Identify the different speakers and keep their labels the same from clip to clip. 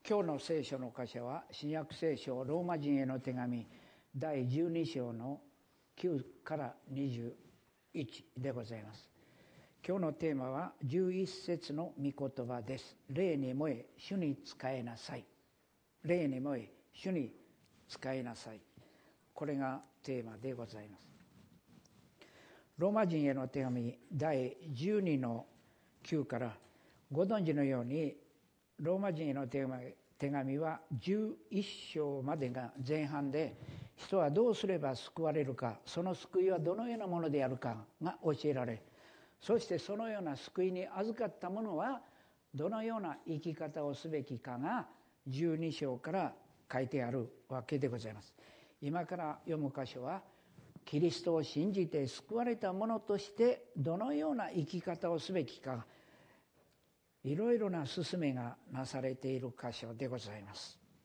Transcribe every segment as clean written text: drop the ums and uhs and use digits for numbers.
Speaker 1: 今日の聖書の箇所は新約聖書ローマ人への手紙第12章の9から21でございます。今日のテーマは11節の御言葉です。霊に燃え主に仕えなさい。霊に燃え主に仕えなさい。これがテーマでございます。ローマ人への手紙第12の9からご存知のようにローマ人への手紙は11章までが前半で、人はどうすれば救われるか、その救いはどのようなものであるかが教えられ、そしてそのような救いに預かった者はどのような生き方をすべきかが12章から書いてあるわけでございます。今から読む箇所はキリストを信じて救われた者としてどのような生き方をすべきか、いろいろな勧めがなされている箇所でございます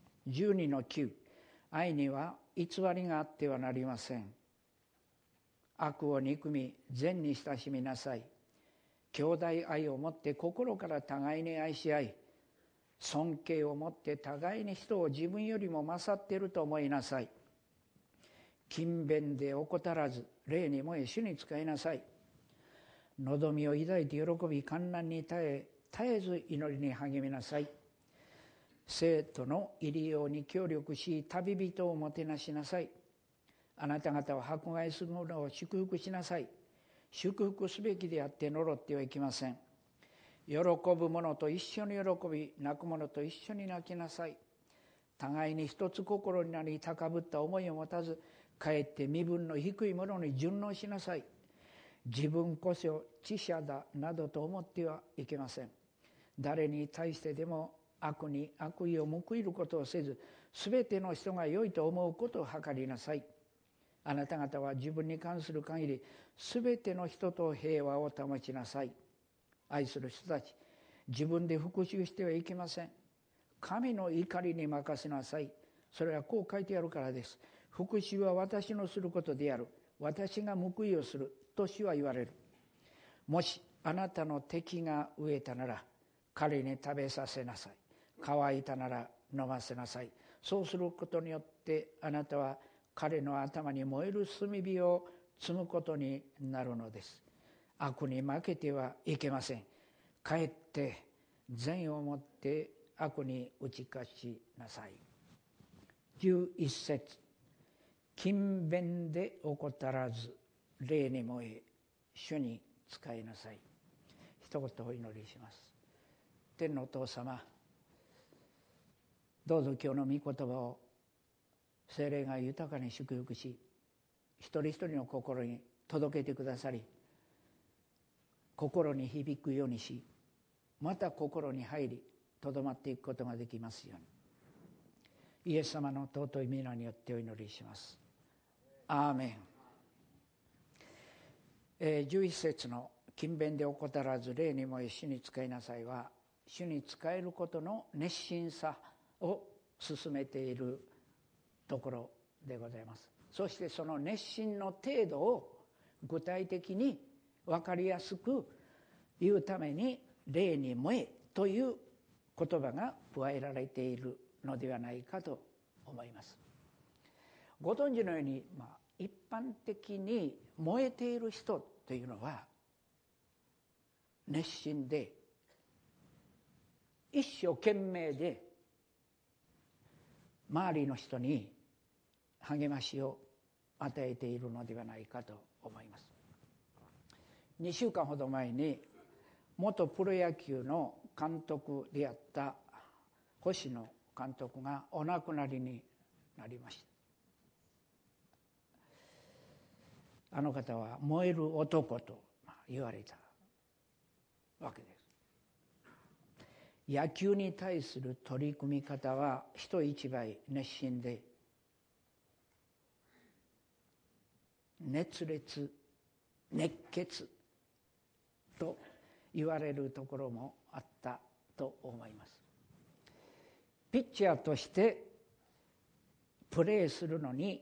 Speaker 1: 。12の9、愛には偽りがあってはなりません。悪を憎み善に親しみなさい。兄弟愛をもって心から互いに愛し合い、尊敬をもって互いに人を自分よりも勝っていると思いなさい。勤勉で怠らず、霊に燃え主に仕えなさい。望みを抱いて喜び、患難に絶えず祈りに励みなさい。生徒の入り用に協力し、旅人をもてなしなさい。あなた方は迫害する者を祝福しなさい。祝福すべきであって呪ってはいけません。喜ぶ者と一緒に喜び、泣く者と一緒に泣きなさい。互いに一つ心になり、高ぶった思いを持たず、かえって身分の低い者に順応しなさい。自分こそ知者だなどと思ってはいけません。誰に対してでも悪に悪意を報いることをせず、すべての人が良いと思うことを図りなさい。あなた方は自分に関する限り、すべての人と平和を保ちなさい。愛する人たち、自分で復讐してはいけません。神の怒りに任せなさい。それはこう書いてあるからです。復讐は私のすることである。私が報いをすると主は言われる。もしあなたの敵が飢えたなら彼に食べさせなさい。乾いたなら飲ませなさい。そうすることによってあなたは彼の頭に燃える炭火を積むことになるのです。悪に負けてはいけません。かえって善をもって悪に打ち勝ちなさい。11節、勤勉で怠らず、霊に燃え主に仕えなさい。一言お祈りします。天のお父様、どうぞ今日の御言葉を聖霊が豊かに祝福し、一人一人の心に届けてくださり、心に響くようにし、また心に入りとどまっていくことができますように、イエス様の尊い皆によってお祈りします。アーメン。11節の勤勉で怠らず霊に燃え主に仕えなさいは、主に仕えることの熱心さを進めているところでございます。そしてその熱心の程度を具体的に分かりやすく言うために、霊に燃えという言葉が加えられているのではないかと思います。ご存知のように、一般的に燃えている人というのは熱心で一生懸命で周りの人に励ましを与えているのではないかと思います。2週間ほど前に元プロ野球の監督であった星野監督がお亡くなりになりました。あの方は燃える男と言われたわけです。野球に対する取り組み方は人一倍熱心で、熱烈、熱血と言われるところもあったと思います。ピッチャーとしてプレーするのに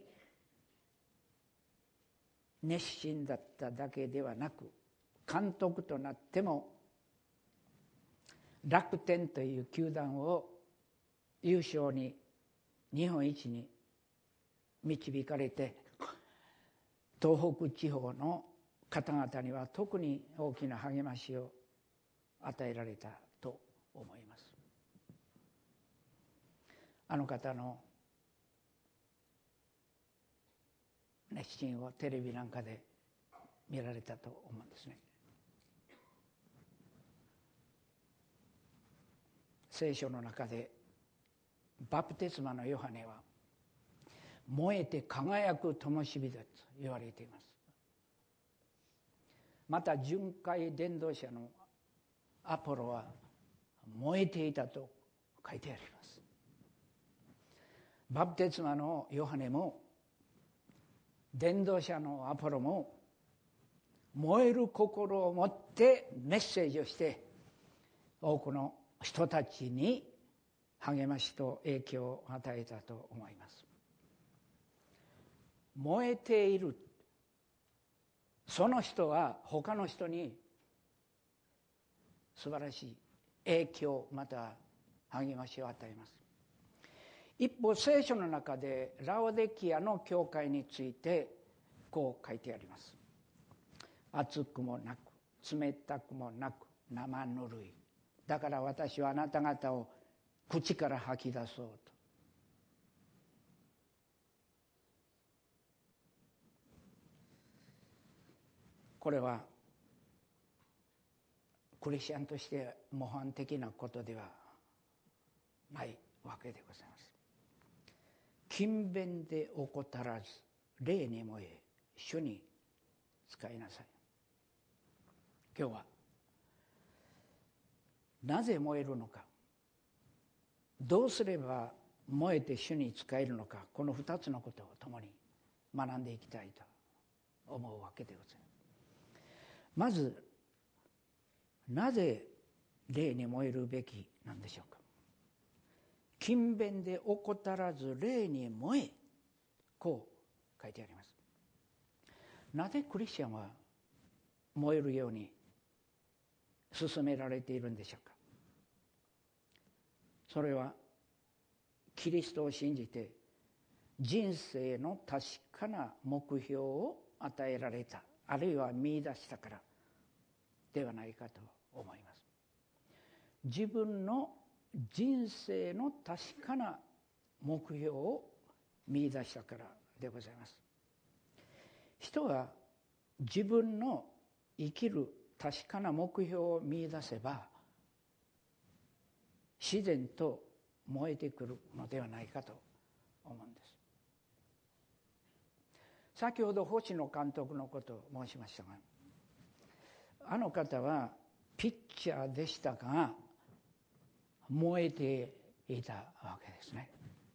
Speaker 1: 熱心だっただけではなく、監督となっても楽天という球団を優勝に日本一に導かれて、東北地方の方々には特に大きな励ましを与えられたと思います。あの方の熱心をテレビなんかで見られたと思うんですね。聖書の中でバプテスマのヨハネは燃えて輝く灯火だと言われています。また巡回伝道者のアポロは燃えていたと書いてあります。バプテスマのヨハネも伝道者のアポロも燃える心を持ってメッセージをして多くの人たちに励ましと影響を与えたと思います。燃えているその人は他の人に素晴らしい影響また励ましを与えます。一方聖書の中でラオデキアの教会についてこう書いてあります。熱くもなく冷たくもなく生ぬるい。だから私はあなた方を口から吐き出そうと。これはクリスチャンとして模範的なことではないわけでございます。勤勉で怠らず霊に燃え主に使いなさい。今日はなぜ燃えるのか、どうすれば燃えて主に使えるのか、この2つのことを共に学んでいきたいと思うわけでございます。まずなぜ霊に燃えるべきなんでしょうか。勤勉で怠らず霊に燃え、こう書いてあります。なぜクリスチャンは燃えるように勧められているんでしょうか。それはキリストを信じて人生の確かな目標を与えられた、あるいは見出したからではないかと思います。自分の人生の確かな目標を見出したからでございます。人は自分の生きる確かな目標を見出せば自然と燃えてくるのではないかと思うんです。先ほど星野監督のことを申しましたが、あの方はピッチャーでしたが燃えていたわけですね。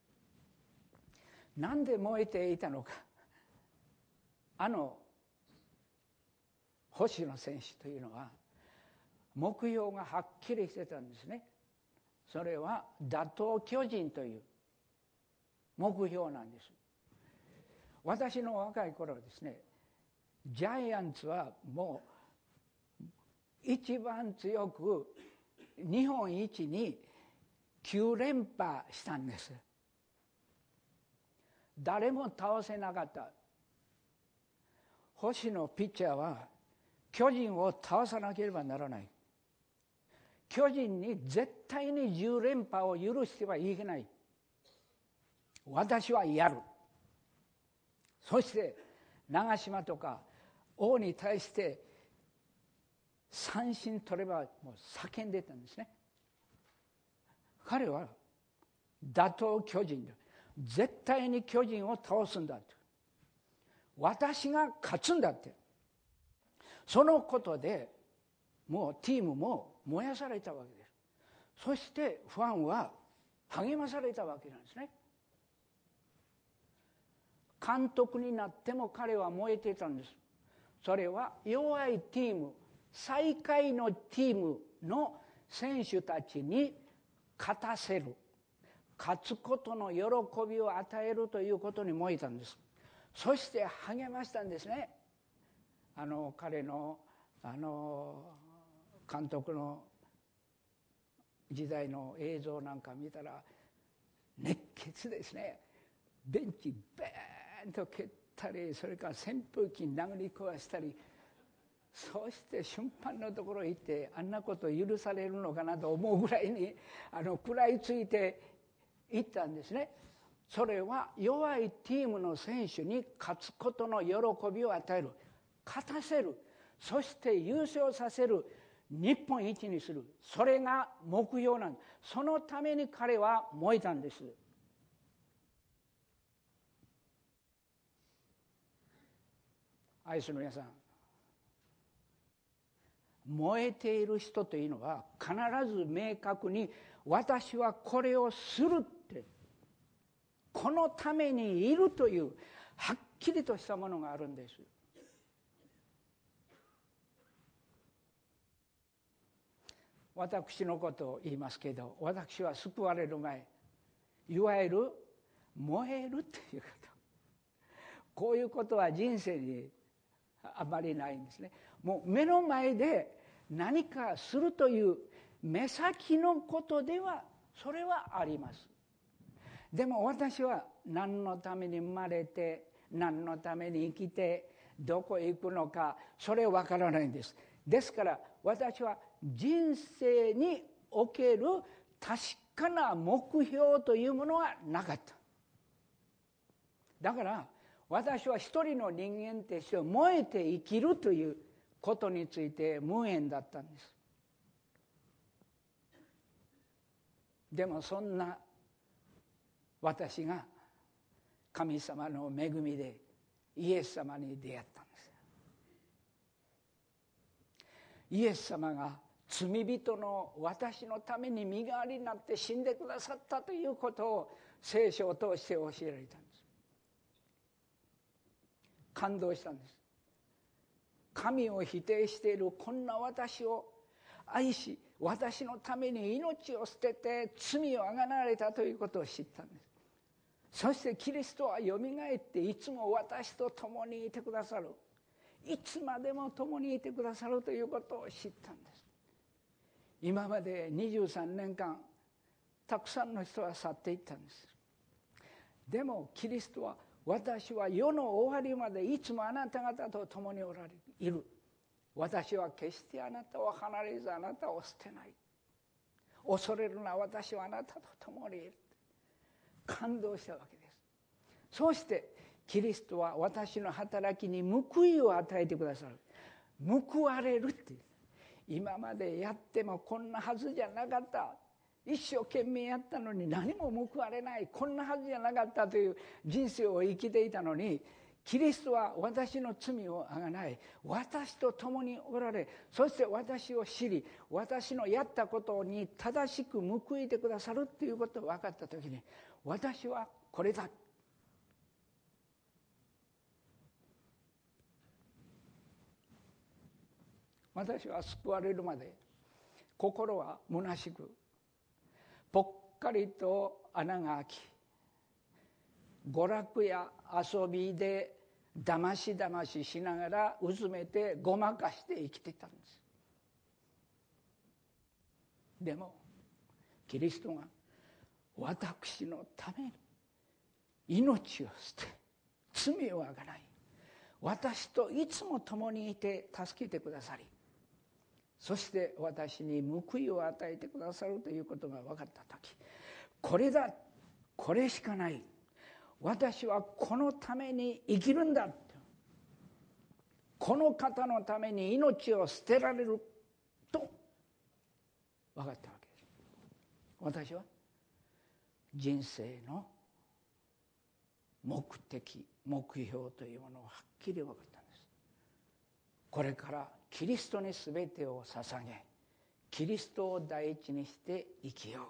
Speaker 1: なんで燃えていたのか。あの星野選手というのは目標がはっきりしてたんですね。それは打倒巨人という目標なんです。私の若い頃はですね、ジャイアンツはもう一番強く日本一に9連覇したんです。誰も倒せなかった。星野ピッチャーは巨人を倒さなければならない。巨人に絶対に10連覇を許してはいけない。私はやる。そして長嶋とか王に対して三振取ればもう叫んでたんですね。彼は打倒巨人だ。絶対に巨人を倒すんだと。私が勝つんだって。そのことでもうチームも燃やされたわけです。そしてファンは励まされたわけなんですね。監督になっても彼は燃えていたんです。それは弱いチーム、最下位のチームの選手たちに勝たせる、勝つことの喜びを与えるということに燃えたんです。そして励ましたんですね。彼の監督の時代の映像なんか見たら、 熱血ですね。ベンチベーンと蹴ったり、それから扇風機殴り壊したり、そして審判のところへ行ってあんなこと許されるのかなと思うぐらいに食らいついていったんですね。それは弱いチームの選手に勝つことの喜びを与える、勝たせる、そして優勝させる、日本一にする、それが目標なんです。そのために彼は燃えたんです。愛する皆さん、燃えている人というのは必ず明確に私はこれをするって、このためにいるというはっきりとしたものがあるんです。私のことを言いますけど、私は救われる前、いわゆる燃えるということ、こういうことは人生にあまりないんですね。もう目の前で何かするという目先のことではそれはあります。でも私は何のために生まれて、何のために生きて、どこへ行くのか、それは分からないんです。ですから私は人生における確かな目標というものはなかった。だから私は一人の人間として燃えて生きるということについて無縁だったんです。でもそんな私が神様の恵みでイエス様に出会ったんです。イエス様が罪人の私のために身代わりになって死んでくださったということを聖書を通して教えられたんです。感動したんです。神を否定しているこんな私を愛し、私のために命を捨てて罪をあがなわれたということを知ったんです。そしてキリストはよみがえっていつも私と共にいてくださる、いつまでも共にいてくださるということを知ったんです。今まで23年間たくさんの人は去っていったんです。でもキリストは、私は世の終わりまでいつもあなた方と共にいる。私は決してあなたを離れずあなたを捨てない。恐れるな、私はあなたと共にいる。感動したわけです。そうしてキリストは私の働きに報いを与えてくださる。報われるっていう。今までやってもこんなはずじゃなかった。一生懸命やったのに何も報われない。こんなはずじゃなかったという人生を生きていたのに、キリストは私の罪をあがない。私と共におられ、そして私を知り、私のやったことに正しく報いてくださるということが分かったときに、私はこれだ。私は救われるまで心は虚しく、ぽっかりと穴が開き、娯楽や遊びでだましだまししながらうずめてごまかして生きていたんです。でもキリストが私のために命を捨て、罪をあがない、私といつも共にいて助けてくださり、そして私に報いを与えてくださるということが分かったとき、これだ、これしかない、私はこのために生きるんだ、この方のために命を捨てられると分かったわけです。私は人生の目的、目標というものをはっきり分かったんです。これからキリストに全てを捧げ、キリストを第一にして生きよう。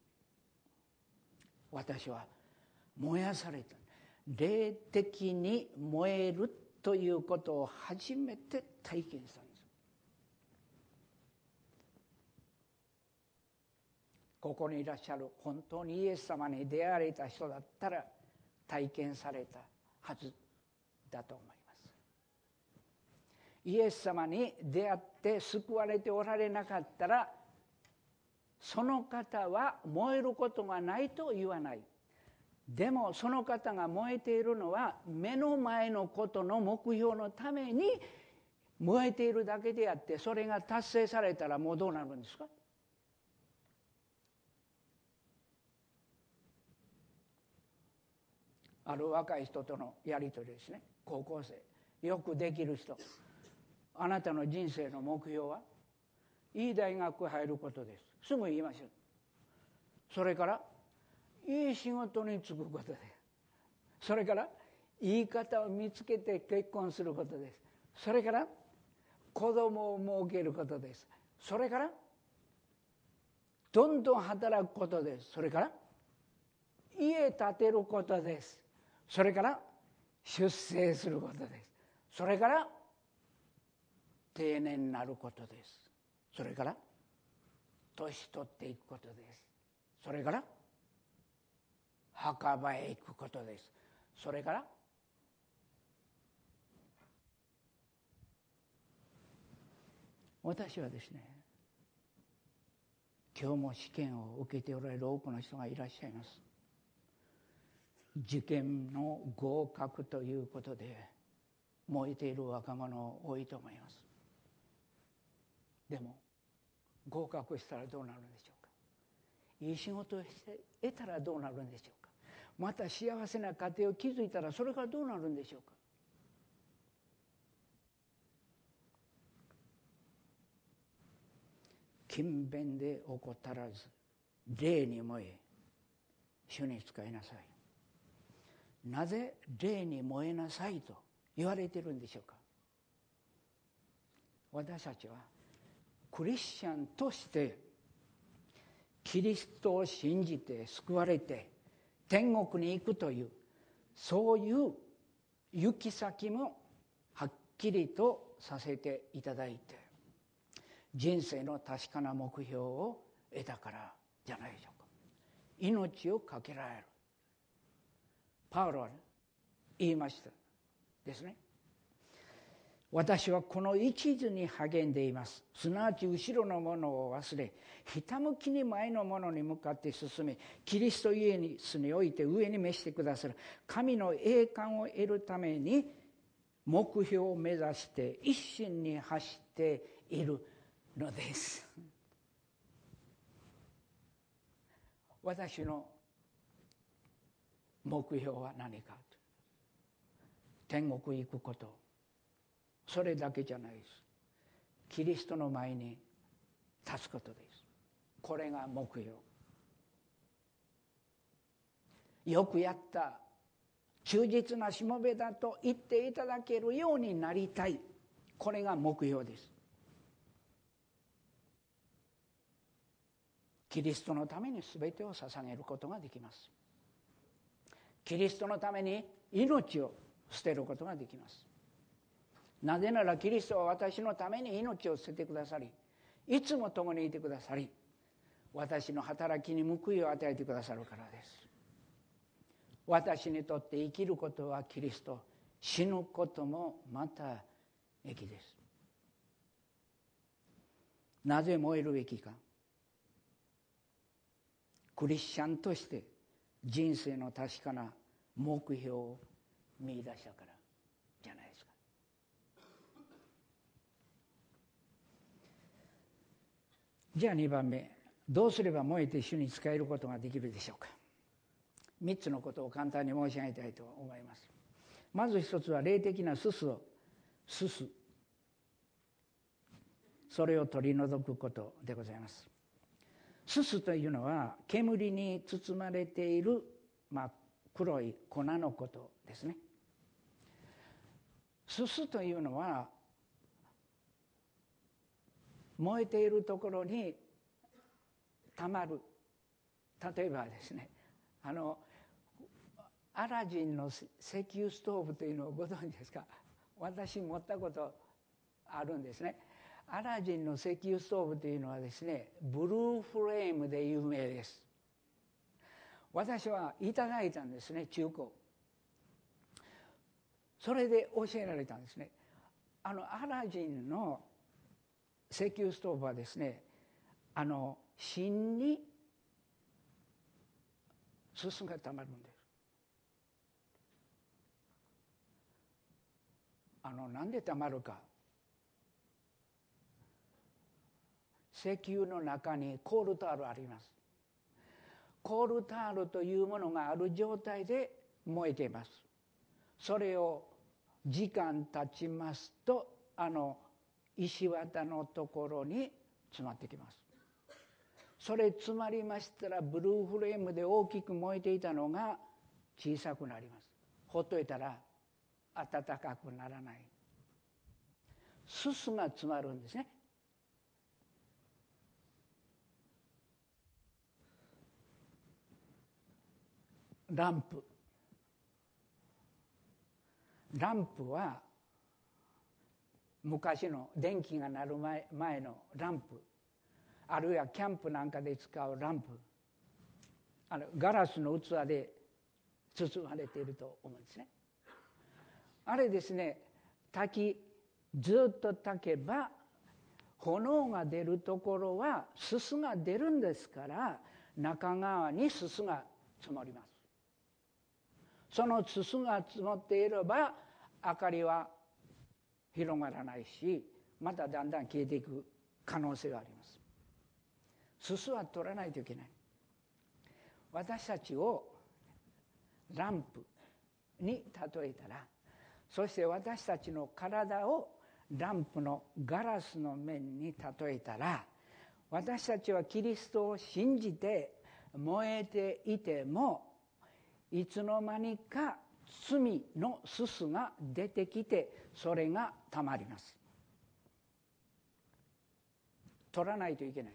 Speaker 1: 私は燃やされた。霊的に燃えるということを初めて体験したんです。ここにいらっしゃる本当にイエス様に出会われた人だったら体験されたはずだと思います。イエス様に出会って救われておられなかったら、その方は燃えることがないと言わない。 でもその方が燃えているのは目の前のことの目標のために燃えているだけであって、それが達成されたらもうどうなるんですか？ある若い人とのやり取りですね。高校生、よくできる人、あなたの人生の目標はいい大学入ることです。すぐ言いましょう。それからいい仕事に就くことです。それからいい方を見つけて結婚することです。それから子供を設けることです。それからどんどん働くことです。それから家建てることです。それから出世することです。それから定年になることです。それから年取っていくことです。それから墓場へ行くことです。それから私はですね、今日も試験を受けておられる多くの人がいらっしゃいます。受験の合格ということで燃えている若者多いと思います。でも合格したらどうなるんでしょうか。いい仕事をして得たらどうなるんでしょうか。また幸せな家庭を築いたらそれからどうなるんでしょうか。勤勉で怠らず霊に燃え主に仕えなさい。なぜ霊に燃えなさいと言われているんでしょうか。私たちはクリスチャンとしてキリストを信じて救われて天国に行くというそういう行き先もはっきりとさせていただいて、人生の確かな目標を得たからじゃないでしょうか。命を懸けられる。パウロは言いましたですね。私はこの一途に励んでいます。すなわち後ろのものを忘れ、ひたむきに前のものに向かって進め、キリストイエスにおいて上に召してくださる神の栄冠を得るために目標を目指して一心に走っているのです。私の目標は何か。天国行くこと。それだけじゃないです。キリストの前に立つことです。これが目標。よくやった、忠実なしもべだと言っていただけるようになりたい。これが目標です。キリストのために全てを捧げることができます。キリストのために命を捨てることができます。なぜならキリストは私のために命を捨ててくださり、いつも共にいてくださり、私の働きに報いを与えてくださるからです。私にとって生きることはキリスト、死ぬこともまた益です。なぜ燃えるべきか。クリスチャンとして人生の確かな目標を見出したからじゃないですか。じゃあ2番目、どうすれば燃えて主に仕えることができるでしょうか。3つのことを簡単に申し上げたいと思います。まず一つは霊的なすす、それを取り除くことでございます。すすというのは煙に包まれている、黒い粉のことですね。すすというのは燃えているところにたまる。例えばですね、アラジンの石油ストーブというのをご存知ですか。私持ったことあるんですね。アラジンの石油ストーブというのはですね、ブルーフレームで有名です。私はいただいたんですね、中古。それで教えられたんですね。アラジンの石油ストーブはですね、芯にすすがたまるんです。 なんでたまるか。石油の中にコールタールあります。コールタールというものがある状態で燃えています。それを時間経ちますと石綿のところに詰まってきます。それ詰まりましたらブルーフレームで大きく燃えていたのが小さくなります。ほっといたら暖かくならない。すすが詰まるんですね。ランプは昔の電気が鳴る前のランプ、あるいはキャンプなんかで使うランプ、ガラスの器で包まれていると思うんですね。あれですね、ずっと焚けば炎が出るところはすすが出るんですから、中側にすすが積もります。そのすすが積もっていれば明かりは広がらないし、まただんだん消えていく可能性があります。すすは取らないといけない。私たちをランプに例えたら、そして私たちの体をランプのガラスの面に例えたら、私たちはキリストを信じて燃えていても、いつの間にか罪のすすが出てきて、それがたまります。取らないといけない。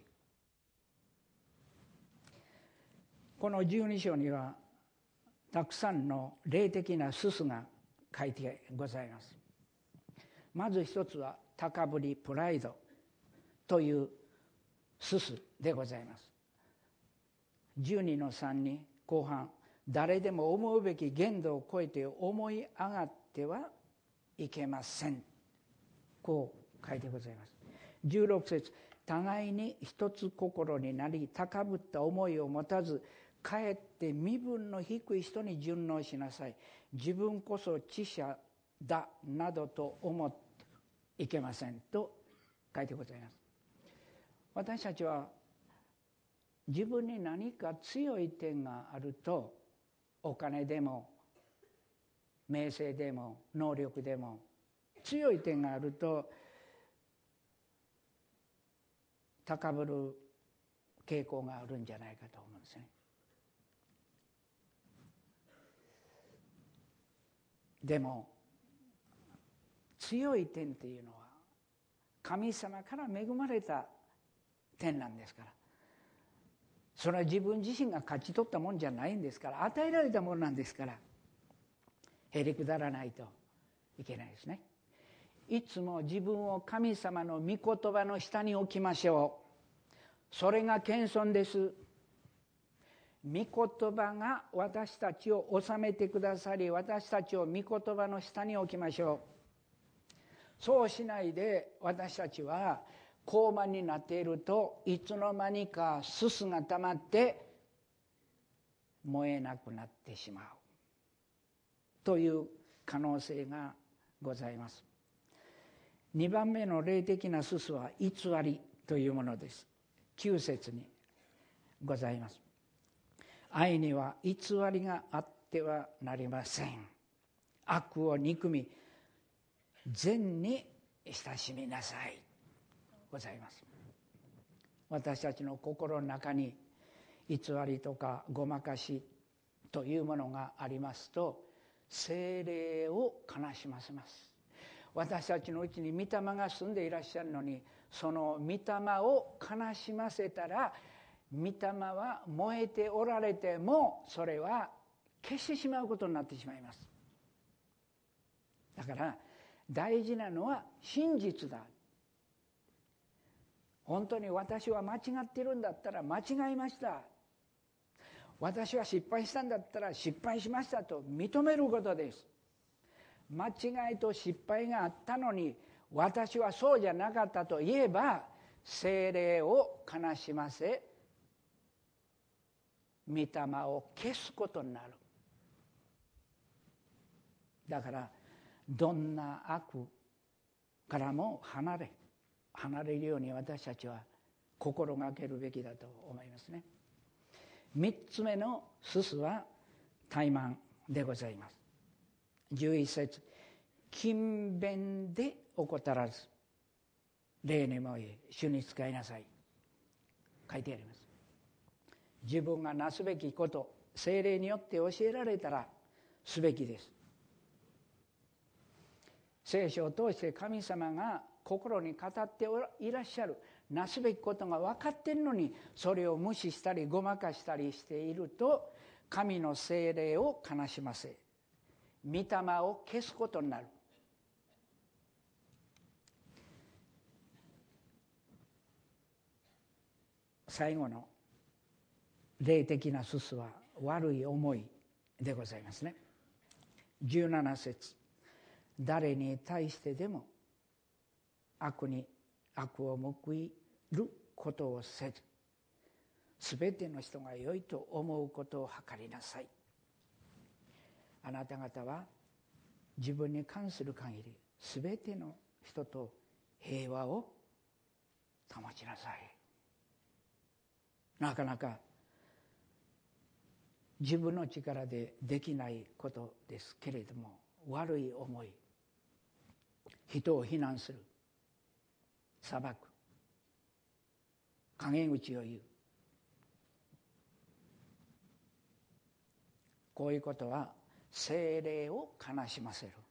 Speaker 1: この12章にはたくさんの霊的なすすが書いてございます。まず一つは高ぶり、プライドというすすでございます。12の3に後半、誰でも思うべき限度を超えて思い上がってはいけません、こう書いてございます。16節、互いに一つ心になり、高ぶった思いを持たず、かえって身分の低い人に順応しなさい。自分こそ知者だなどと思っていけません、と書いてございます。私たちは自分に何か強い点があると、お金でも名声でも能力でも強い点があると高ぶる傾向があるんじゃないかと思うんですね。でも強い点っていうのは神様から恵まれた点なんですから、それは自分自身が勝ち取ったもんじゃないんですから、与えられたものなんですから、へりくだらないといけないですね。いつも自分を神様の御言葉の下に置きましょう。それが謙遜です。御言葉が私たちを治めてくださり、私たちを御言葉の下に置きましょう。そうしないで私たちは高慢になっていると、いつの間にかすすが溜まって燃えなくなってしまうという可能性がございます。2番目の霊的なすすは偽りというものです。9節にございます。愛には偽りがあってはなりません。悪を憎み善に親しみなさい、ございます。私たちの心の中に偽りとかごまかしというものがありますと、聖霊を悲しませます。私たちのうちに御霊が住んでいらっしゃるのに、その御霊を悲しませたら、御霊は燃えておられてもそれは消してしまうことになってしまいます。だから大事なのは真実だ。本当に私は間違ってるんだったら間違いました、私は失敗したんだったら失敗しましたと認めることです。間違いと失敗があったのに私はそうじゃなかったと言えば、聖霊を悲しませ御霊を消すことになる。だからどんな悪からも離れるように私たちは心がけるべきだと思いますね。3つ目のすすは怠慢でございます。11節、勤勉で怠らず礼にもえ主に仕えなさい、書いてあります。自分がなすべきこと、聖霊によって教えられたらすべきです。聖書を通して神様が心に語っていらっしゃるなすべきことが分かっているのに、それを無視したりごまかしたりしていると、神の聖霊を悲しませ、御霊を消すことになる。最後の霊的なすすは悪い思いでございますね。17節、誰に対してでも悪を報いることをせず、すべての人が良いと思うことを図りなさい。あなた方は自分に関する限りすべての人と平和を保ちなさい。なかなか自分の力でできないことですけれども、悪い思い、人を非難する、裁く、陰口を言う、こういうことは聖霊を悲しませる。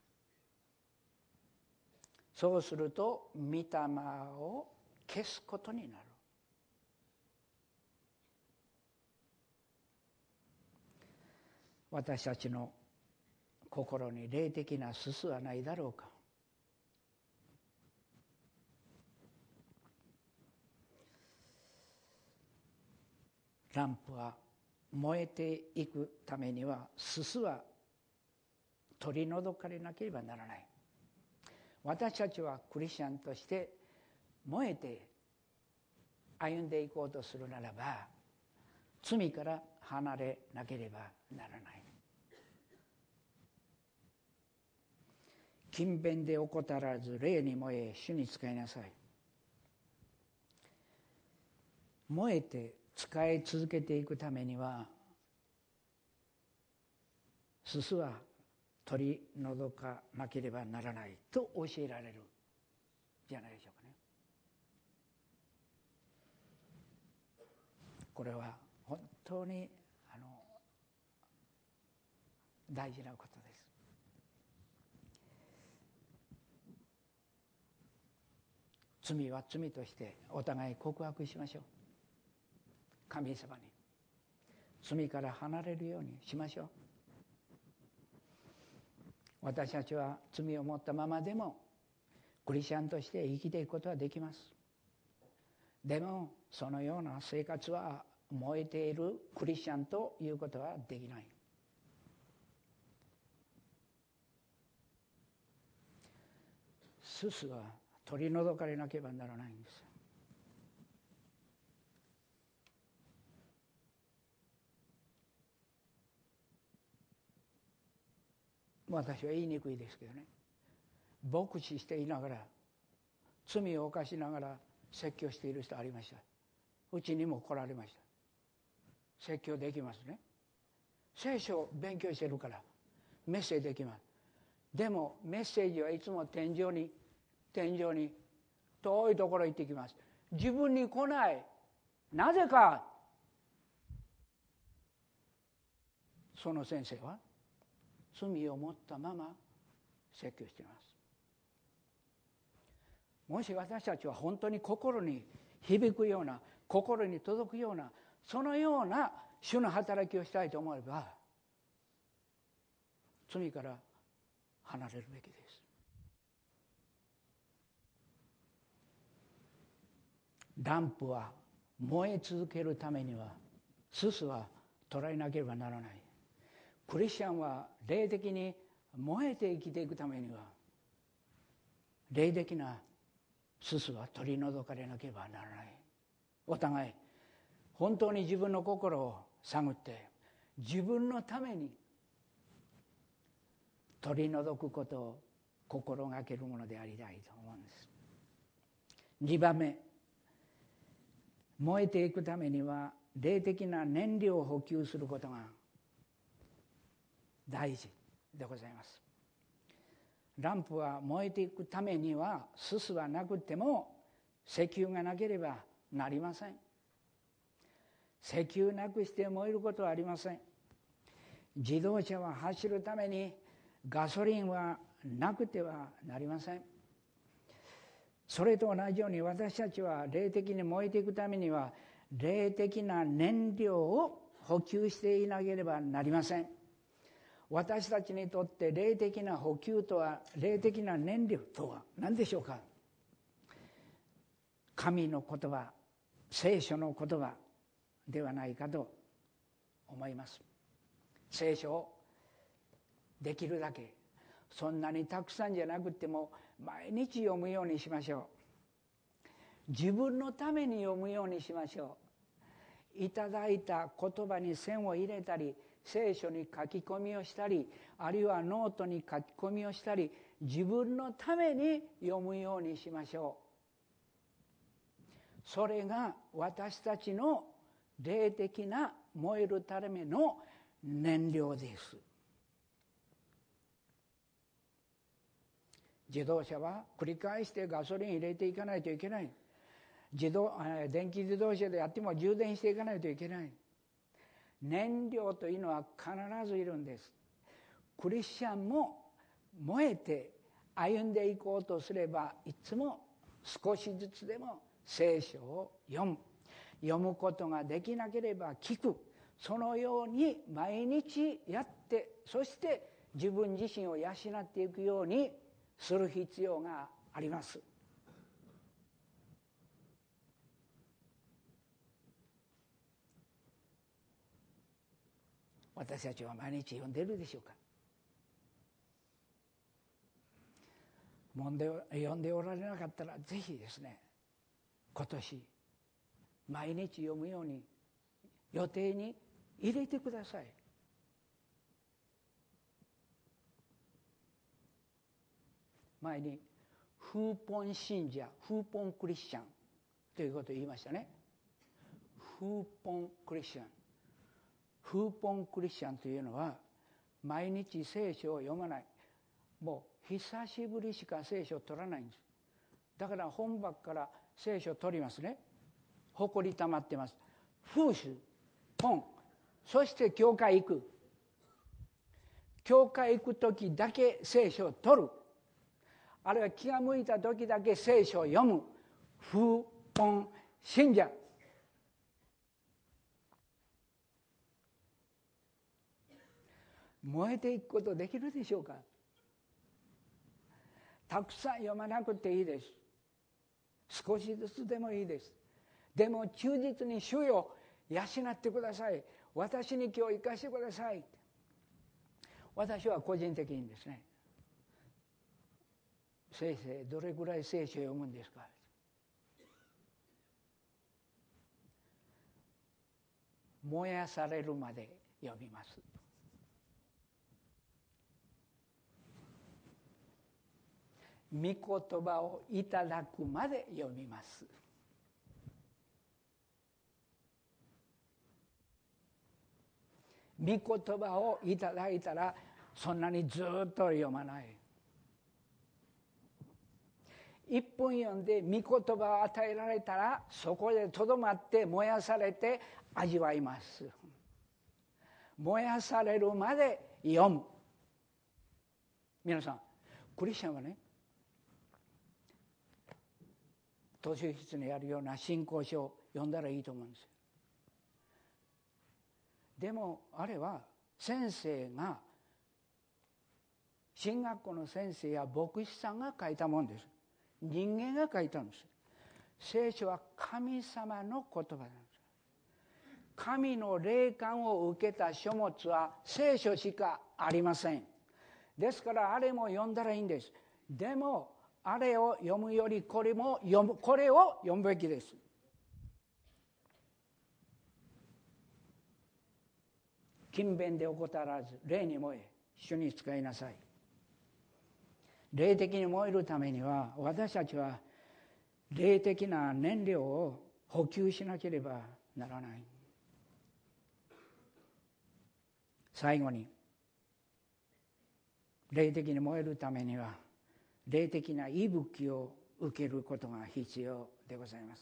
Speaker 1: そうすると御霊を消すことになる。私たちの心に霊的なすすはないだろうか。ランプは燃えていくためにはすすは取り除かれなければならない。私たちはクリスチャンとして燃えて歩んでいこうとするならば、罪から離れなければならない。勤勉で怠らず霊に燃え主に仕えなさい。燃えて仕え続けていくためには、すすは取り除かなければならないと教えられるじゃないでしょうかね。これは本当に大事なことです。罪は罪としてお互い告白しましょう。神様に罪から離れるようにしましょう。私たちは罪を持ったままでもクリスチャンとして生きていくことはできます。でもそのような生活は燃えているクリスチャンということはできない。すすは取り除かれなければならないんです。私は言いにくいですけどね、牧師していながら罪を犯しながら説教している人ありました。うちにも来られました。説教できますね。聖書を勉強してるからメッセージできます。でもメッセージはいつも天井に遠いところに行ってきます。自分に来ない。なぜか。その先生は罪を持ったまま説教しています。もし私たちは本当に心に響くような、心に届くような、そのような主の働きをしたいと思えば、罪から離れるべきです。ランプは燃え続けるためにはすすは捉えなければならない。クリスチャンは霊的に燃えて生きていくためには霊的なすすは取り除かれなければならない。お互い本当に自分の心を探って自分のために取り除くことを心がけるものでありたいと思うんです。2番目、燃えていくためには霊的な燃料を補給することが大事でございます。ランプは燃えていくためにはすすはなくても石油がなければなりません。石油なくして燃えることはありません。自動車は走るためにガソリンはなくてはなりません。それと同じように私たちは霊的に燃えていくためには霊的な燃料を補給していなければなりません。私たちにとって霊的な補給とは、霊的な燃料とは何でしょうか。神の言葉、聖書の言葉ではないかと思います。聖書をできるだけ、そんなにたくさんじゃなくても毎日読むようにしましょう。自分のために読むようにしましょう。いただいた言葉に線を入れたり、聖書に書き込みをしたり、あるいはノートに書き込みをしたり、自分のために読むようにしましょう。それが私たちの霊的な燃えるための燃料です。自動車は繰り返してガソリン入れていかないといけない。電気自動車でやっても充電していかないといけない。燃料というのは必ずいるんです。クリスチャンも燃えて歩んでいこうとすれば、いつも少しずつでも聖書を読むことができなければ聞く。そのように毎日やって、そして自分自身を養っていくようにする必要があります。私たちは毎日読んでいるでしょうか。読んでおられなかったらぜひですね、今年毎日読むように予定に入れてください。前に風本信者、風本クリスチャンということを言いましたね。風本クリスチャン、風本クリスチャンというのは毎日聖書を読まない、もう久しぶりしか聖書を取らないんです。だから本箱から聖書を取りますね。ほこり溜まってます。風種本、そして教会行く。教会行く時だけ聖書を取る、あるいは気が向いた時だけ聖書を読む風本信者。燃えていくことできるでしょうか。たくさん読まなくていいです。少しずつでもいいです。でも忠実に主よ養ってください、私に今日生かしてください。私は個人的にですね、先生どれぐらい聖書を読むんですか。燃やされるまで読みます。御言葉をいただくまで読みます。御言葉をいただいたらそんなにずっと読まない。1分読んで御言葉を与えられたらそこでとどまって燃やされて味わいます。燃やされるまで読む。皆さんクリスチャンはね、図書室にあるような信仰書を読んだらいいと思うんですよ。でもあれは先生が、進学校の先生や牧師さんが書いたもんです。人間が書いたんです。聖書は神様の言葉なんです。神の霊感を受けた書物は聖書しかありません。ですからあれも読んだらいいんです。でもあれを読むよりこれを読むべきです。勤勉で怠らず霊に燃え主に仕えなさい。 霊的に燃えるためには私たちは霊的な燃料を補給しなければならない。最後に、霊的に燃えるためには霊的な息吹を受けることが必要でございます。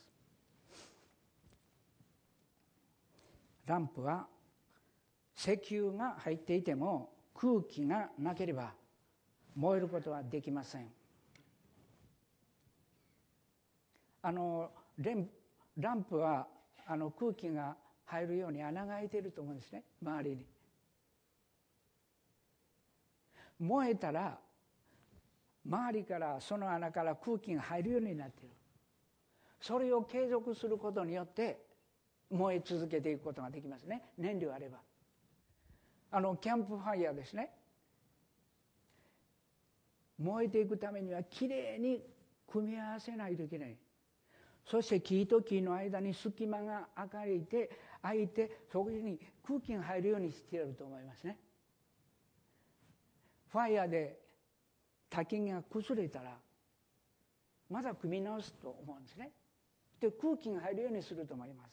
Speaker 1: ランプは石油が入っていても空気がなければ燃えることはできません。ランプは空気が入るように穴が開いていると思うんですね、周りに。燃えたら周りからその穴から空気が入るようになっている。それを継続することによって燃え続けていくことができますね、燃料あれば。キャンプファイヤーですね。燃えていくためにはきれいに組み合わせないといけない。そして木と木の間に隙間が開いてそこに空気が入るようにしていると思いますね。ファイヤーで滝が崩れたらまだ組み直すと思うんですね。で、空気が入るようにすると思います。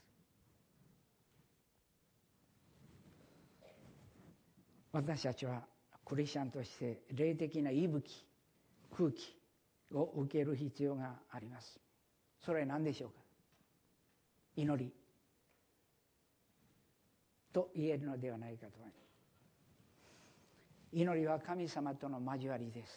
Speaker 1: 私たちはクリスチャンとして霊的な息吹、空気を受ける必要があります。それは何でしょうか。祈りと言えるのではないかと思います。祈りは神様との交わりです。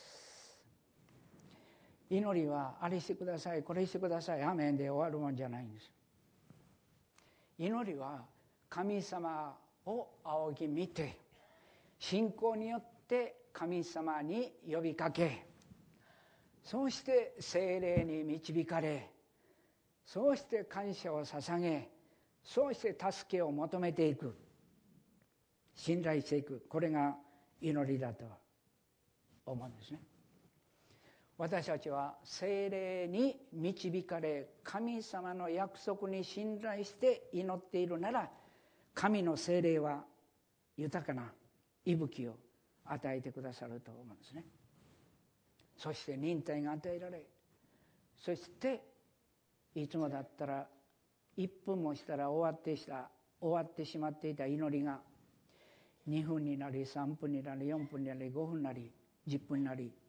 Speaker 1: 祈りはあれしてください、これしてください、アーメンで終わるもんじゃないんです。祈りは神様を仰ぎ見て、信仰によって神様に呼びかけ、そうして聖霊に導かれ、そうして感謝を捧げ、そうして助けを求めていく、信頼していく、これが祈りだと思うんですね。私たちは聖霊に導かれ、神様の約束に信頼して祈っているなら、神の聖霊は豊かな息吹を与えてくださると思うんですね。そして忍耐が与えられ、そしていつもだったら1分もしたら終わってしまっていた祈りが2分になり、3分になり、4分になり、5分になり、10分になり、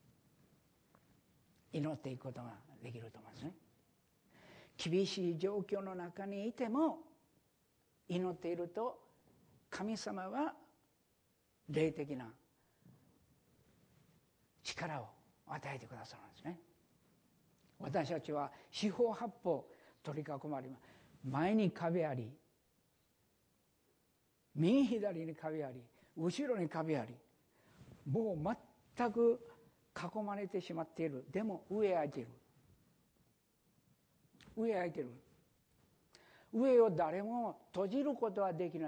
Speaker 1: 祈っていくことができると思うんですね。厳しい状況の中にいても祈っていると、神様は霊的な力を与えてくださるんですね。私たちは四方八方取り囲まれます。前に壁あり、右左に壁あり、後ろに壁あり、もう全く囲まれてしまっている。でも上開いている。上開いている。上を誰も閉じることはできない。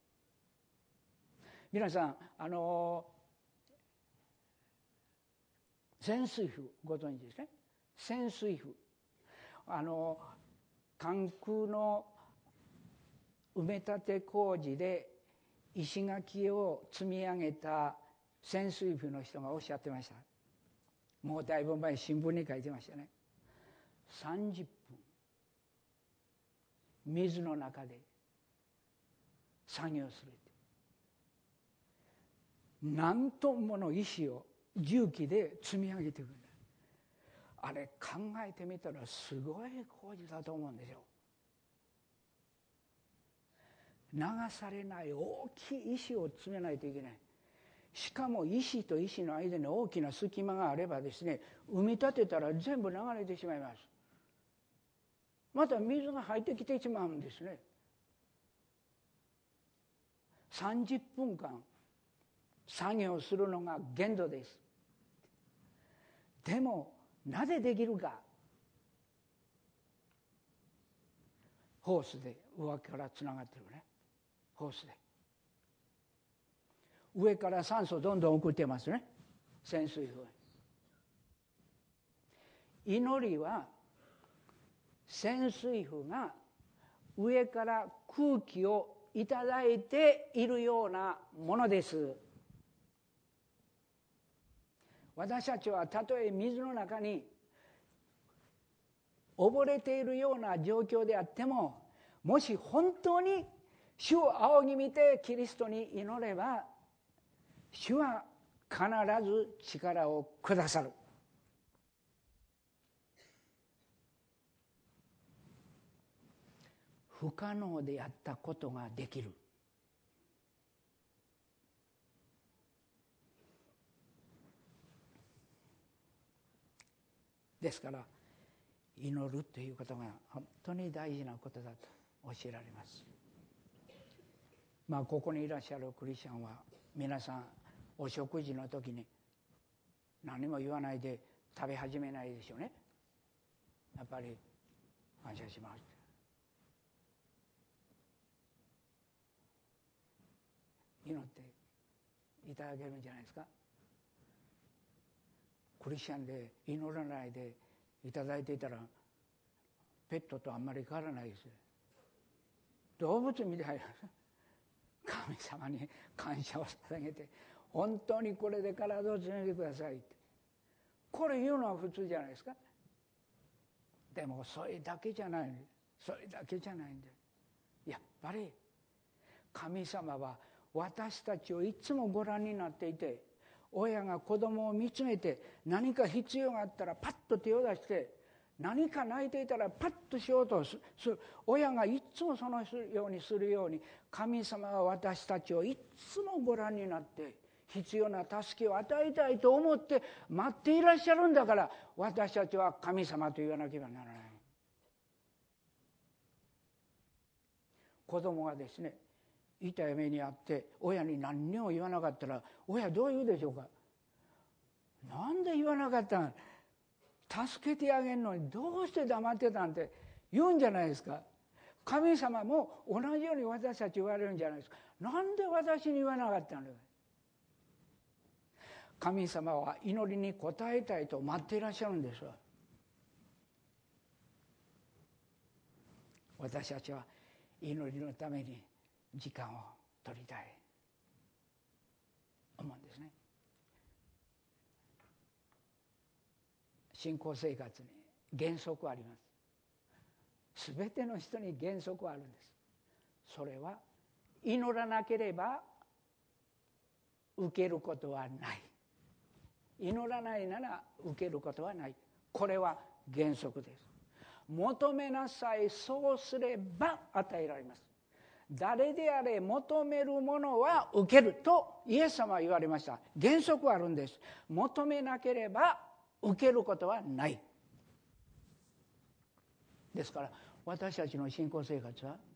Speaker 1: 皆さん、潜水夫ご存知ですね。潜水夫、関空の埋め立て工事で石垣を積み上げた潜水夫の人がおっしゃってました。もうだいぶ前、新聞に書いてましたね。30分水の中で作業する。何トンもの石を重機で積み上げていくんだ。あれ考えてみたらすごい工事だと思うんですよ。流されない大きい石を積めないといけない。しかも石と石の間に大きな隙間があればですね、埋め立てたら全部流れてしまいます。また水が入ってきてしまうんですね。30分間作業するのが限度です。でもなぜできるか。ホースで上からつながってるね。ホースで上から酸素どんどん送ってますね、潜水夫。祈りは潜水夫が上から空気をいただいているようなものです。 私たちはたとえ水の中に溺れているような状況であっても、もし本当に主を仰ぎ見てキリストに祈れば、主は必ず力をくださる。不可能であったことができる。ですから祈るということが本当に大事なことだと教えられます。ここにいらっしゃるクリスチャンは皆さんお食事の時に何も言わないで食べ始めないでしょうね。やっぱり感謝します祈っていただけるんじゃないですか。クリスチャンで祈らないでいただいていたらペットとあんまり変わらないですよ。動物みたいな神様に感謝を捧げて、本当にこれで体を強めてくださいって、これ言うのは普通じゃないですか。でもそれだけじゃない、それだけじゃないんで、やっぱり神様は私たちをいつもご覧になっていて、親が子供を見つめて何か必要があったらパッと手を出して、何か泣いていたらパッとしようとする。親がいつもそのようにするように、神様は私たちをいつもご覧になって必要な助けを与えたいと思って待っていらっしゃるんだから、私たちは神様と言わなければならない。子供がですね、痛い目にあって親に何にも言わなかったら、親どう言うでしょうか。なんで言わなかったん、助けてあげるのにどうして黙ってたんって言うんじゃないですか。神様も同じように私たち言われるんじゃないですか。なんで私に言わなかったのか。神様は祈りに応えたいと待っていらっしゃるんですわ。私たちは祈りのために時間を取りたい思うんですね。信仰生活に原則はあります。すべての人に原則はあるんです。それは祈らなければ受けることはない。祈らないなら受けることはない。これは原則です。求めなさい、そうすれば与えられます。誰であれ求めるものは受けるとイエス様は言われました。原則はあるんです。求めなければ受けることはない。ですから私たちの信仰生活は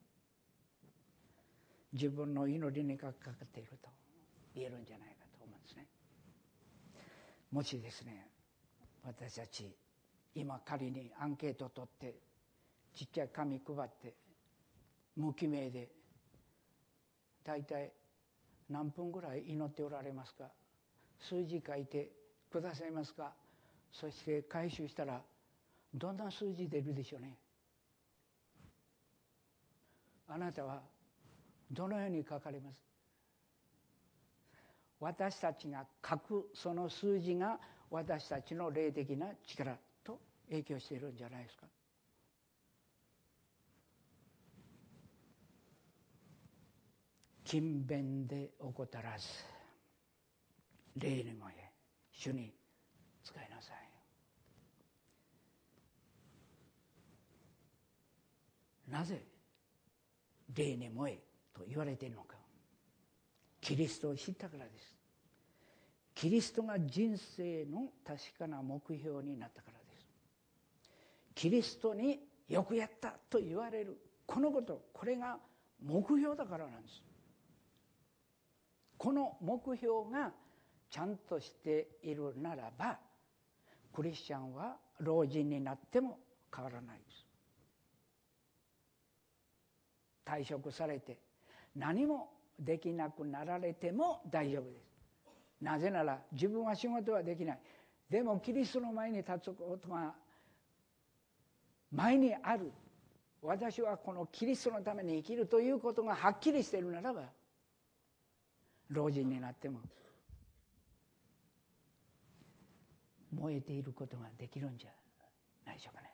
Speaker 1: 自分の祈りにかかっていると言えるんじゃないかと思うんですね。もしですね、私たち今仮にアンケートを取ってちっちゃい紙配って無記名でだいたい何分ぐらい祈っておられますか、数字書いてくださいますか。そして回収したらどんな数字出るでしょうね。あなたはどのように書かれます。私たちが書くその数字が私たちの霊的な力と影響しているんじゃないですか。勤勉で怠らず霊にもえ主に使いなさい。なぜ霊に燃えと言われているのか。キリストを知ったからです。キリストが人生の確かな目標になったからです。キリストによくやったと言われるこのこと、これが目標だからなんです。この目標がちゃんとしているならば、クリスチャンは老人になっても変わらないです。退職されて何もできなくなられても大丈夫です。なぜなら自分は仕事はできない。でもキリストの前に立つことが前にある。私はこのキリストのために生きるということがはっきりしているならば、老人になっても燃えていることができるんじゃないでしょうかね。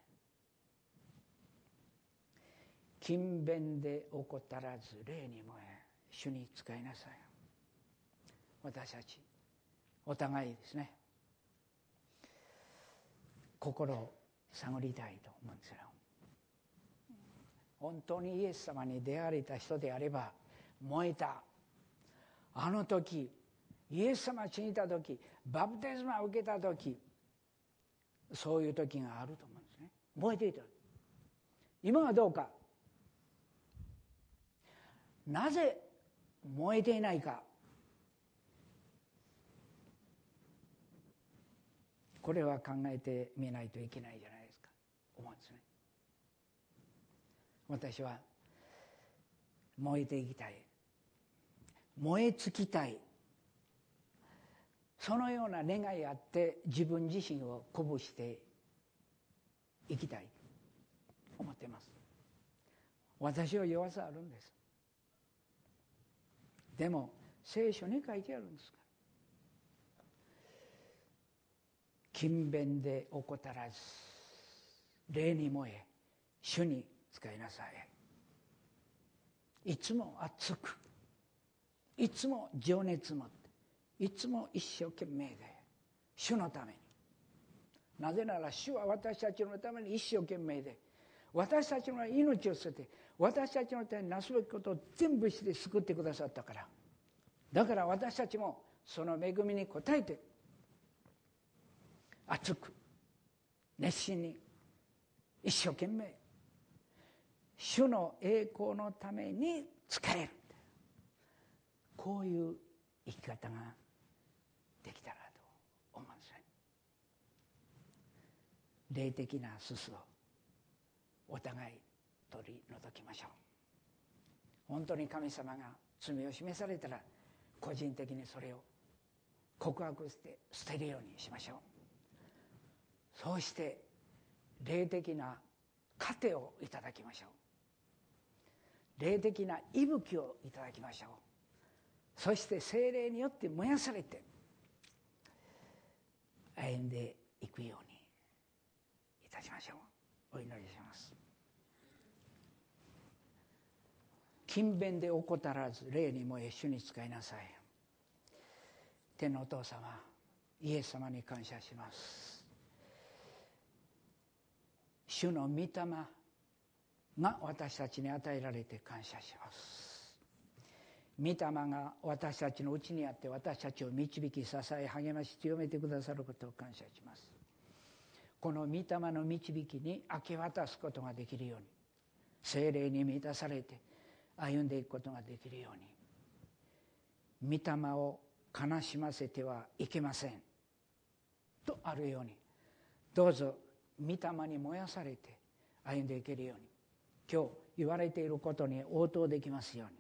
Speaker 1: 勤勉で怠らず霊に燃え主に仕えなさい。私たちお互いですね、心を探りたいと思うんですよ。本当にイエス様に出会われた人であれば、燃えたあの時、イエス様を信じた時、バプテスマを受けた時、そういう時があると思うんですね。燃えていた。今はどうか。なぜ燃えていないか。これは考えてみないといけないじゃないですか、思うんですね。私は燃えていきたい、燃え尽きたい、そのような願いあって自分自身を鼓舞していきたいと思っています。私は弱さあるんです。でも聖書に書いてあるんですから。勤勉で怠らず霊に燃え主に仕えなさい。いつも熱く、いつも情熱持って、いつも一生懸命で主のために。なぜなら主は私たちのために一生懸命で、私たちの命を捨てて私たちのためになすべきことを全部して救ってくださったから。だから私たちもその恵みに応えて熱く熱心に一生懸命主の栄光のために仕える、こういう生き方ができたらと思うんですね。霊的なすすをお互い取り除きましょう。本当に神様が罪を示されたら個人的にそれを告白して捨てるようにしましょう。そうして霊的な糧をいただきましょう。霊的な息吹をいただきましょう。そして聖霊によって燃やされて歩んでいくようにいたしましょう。お祈りします。勤勉で怠らず霊に燃え主に仕えなさい。天のお父様、イエス様に感謝します。主の御霊が私たちに与えられて感謝します。御霊が私たちのうちにあって私たちを導き支え励まし強めてくださることを感謝します。この御霊の導きに明け渡すことができるように、聖霊に満たされて歩んでいくことができるように、御霊を悲しませてはいけませんとあるように、どうぞ御霊に燃やされて歩んでいけるように、今日言われていることに応答できますように、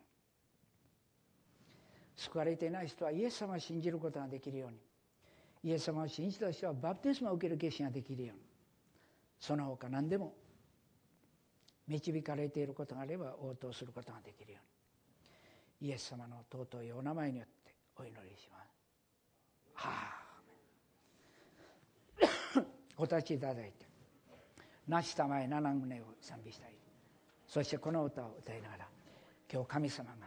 Speaker 1: 救われていない人はイエス様を信じることができるように、イエス様を信じた人はバプテスマを受ける決心ができるように、その他何でも導かれていることがあれば応答することができるように、イエス様の尊いお名前によってお祈りします。お立ちいただいて、なしたまえ七棟を賛美したい。そしてこの歌を歌いながら、今日神様が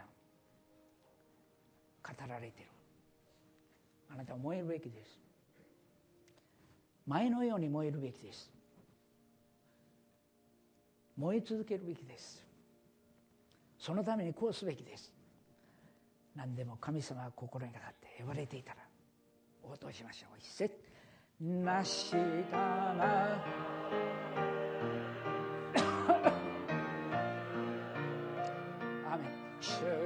Speaker 1: 語られている、あなたは燃えるべきです。前のように燃えるべきです。燃え続けるべきです。そのためにこうすべきです。何でも神様が心にかかって呼ばれていたら応答しましょう。一節、なしたまアーメン。主